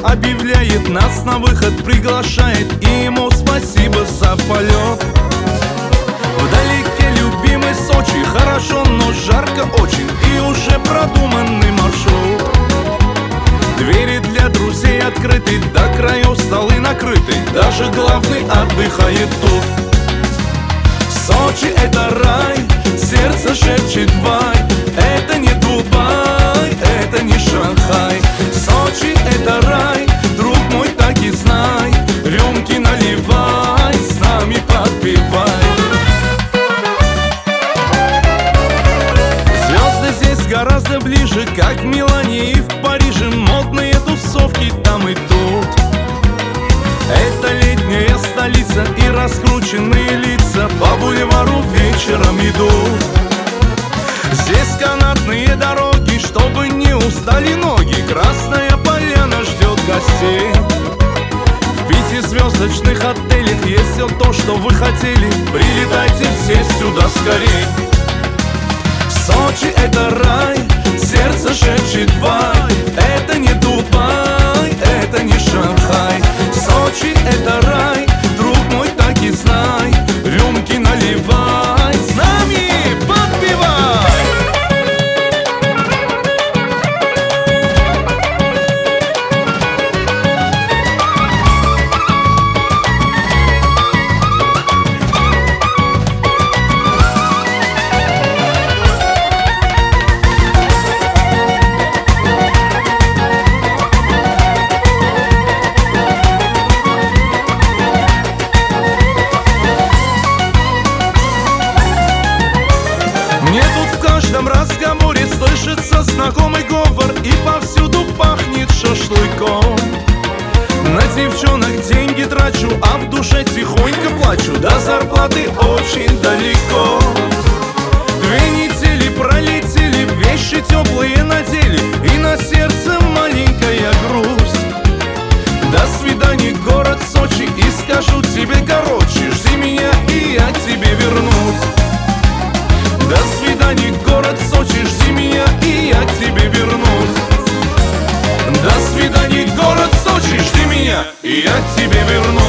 объявляет нас на выход, приглашает, и ему спасибо за полет. Вдалеке любимый Сочи, хорошо, но жарко очень, и уже продуманный маршрут. Двери для друзей открыты, до краев столы накрыты, даже главный отдыхает тут. Сочи — это рай, сердце шепчет вай. Это не Дубай, это не Шанхай. Сочи — это рай, друг мой, так и знай. Рюмки наливай, с нами подпевай. Звезды здесь гораздо ближе, как в Милане и в Париже. Модные тусовки там и тут. Это летняя столица, и раскрученные лица по бульвару вечером идут. Здесь канатные дороги, чтобы не устали ноги. Красная Поляна ждет гостей. В 5-звездочных отелях есть все то, что вы хотели. Прилетайте все сюда скорей. Сочи — это рай, сердце шепчет вай. Это не Дубай, это не Шанхай. Сочи — это рай, друг мой, так и знай. Рюмки наливай, с нами подпевай. Мне тут в каждом разговоре слышится знакомый говор, и повсюду пахнет шашлыком. На девчонок деньги трачу, а в душе тихонько плачу. До зарплаты очень далеко. 2 недели пролетели, вещи теплые надели, и на сердце маленькая грусть. До свидания, город Сочи, и скажу тебе короче: жди меня, и я к тебе вернусь. До свидания, город Сочи, жди меня, и я к тебе вернусь. До свидания, город Сочи, жди меня, и я к тебе вернусь.